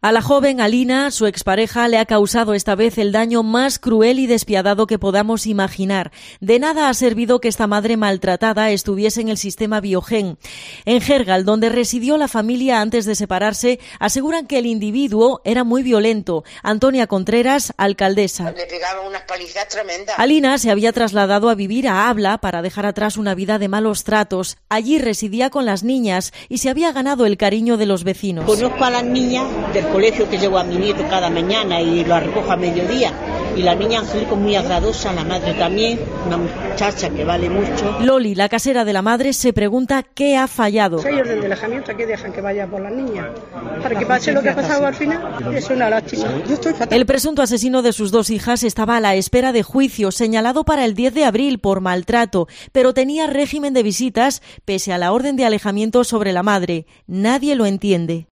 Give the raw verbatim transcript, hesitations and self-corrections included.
A la joven Alina, su expareja, le ha causado esta vez el daño más cruel y despiadado que podamos imaginar. De nada ha servido que esta madre maltratada estuviese en el sistema Biogen. En Gergal, donde residió la familia antes de separarse, aseguran que el individuo era muy violento. Antonia Contreras, alcaldesa. Le pegaban unas palizas tremendas. Alina se había trasladado a vivir a Abla para dejar atrás una vida de malos tratos. Allí residía con las niñas y se había ganado el cariño de los vecinos. Conozco a las niñas del colegio que llevo a mi nieto cada mañana y lo recojo a mediodía. Y la niña Angélica muy agradosa, la madre también, una muchacha que vale mucho. Loli, la casera de la madre, se pregunta qué ha fallado. Si hay orden de alejamiento, ¿qué dejan que vaya por las niñas? Para que pase lo que ha pasado al final, es una lástima. Yo estoy fatal. El presunto asesino de sus dos hijas estaba a la espera de juicio, señalado para el diez de abril por maltrato, pero tenía régimen de visitas pese a la orden de alejamiento sobre la madre. Nadie lo entiende.